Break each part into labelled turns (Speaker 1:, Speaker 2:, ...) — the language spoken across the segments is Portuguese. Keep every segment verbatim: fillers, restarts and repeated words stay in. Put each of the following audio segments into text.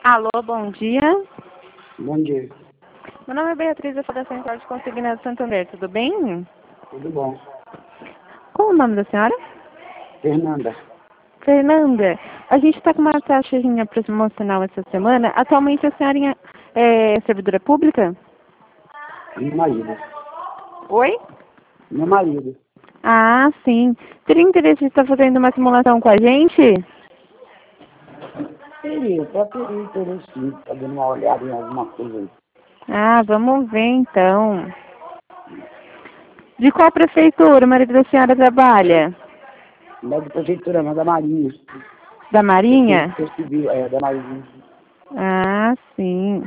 Speaker 1: Alô, bom dia.
Speaker 2: Bom dia.
Speaker 1: Meu nome é Beatriz, eu sou da Central de Consignado de Santander, tudo bem?
Speaker 2: Tudo bom.
Speaker 1: Qual o nome da senhora?
Speaker 2: Fernanda.
Speaker 1: Fernanda. A gente está com uma taxinha promocional essa semana. Atualmente a senhora é servidora pública?
Speaker 2: Meu marido.
Speaker 1: Oi?
Speaker 2: Meu marido.
Speaker 1: Ah, sim. Teria interesse de estar fazendo uma simulação com a gente?
Speaker 2: Teria, só teria interesse sim, tá dando uma olhada em alguma coisa aí.
Speaker 1: Ah, vamos ver então. De qual prefeitura o marido da senhora trabalha?
Speaker 2: Não é da prefeitura, não, da Marinha.
Speaker 1: Da Marinha?
Speaker 2: Defesa Civil, é, da Marinha.
Speaker 1: Ah, sim.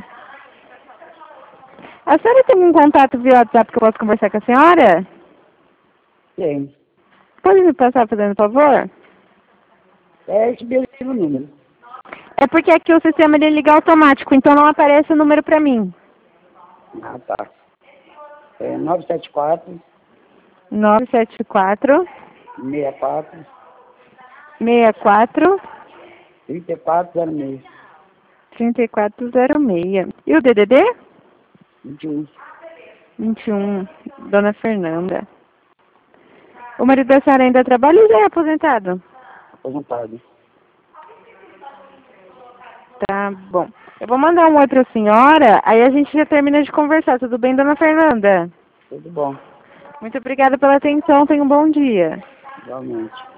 Speaker 1: A senhora tem um contato via WhatsApp que eu posso conversar com a senhora?
Speaker 2: Tem.
Speaker 1: Pode me passar, fazendo favor?
Speaker 2: É esse mesmo número.
Speaker 1: É porque aqui o sistema ele liga automático, então não aparece o número pra mim.
Speaker 2: Ah, tá. É nove sete quatro,
Speaker 1: nove sete quatro,
Speaker 2: seis quatro,
Speaker 1: seis quatro,
Speaker 2: três quatro zero seis.
Speaker 1: três quatro zero seis. E o D D D?
Speaker 2: vinte e um.
Speaker 1: vinte e um, Dona Fernanda. O marido da senhora ainda trabalha ou já é aposentado?
Speaker 2: Aposentado.
Speaker 1: Tá bom. Eu vou mandar um oi pra senhora, aí a gente já termina de conversar. Tudo bem, Dona Fernanda?
Speaker 2: Tudo bom.
Speaker 1: Muito obrigada pela atenção. Tenha um bom dia.
Speaker 2: Igualmente.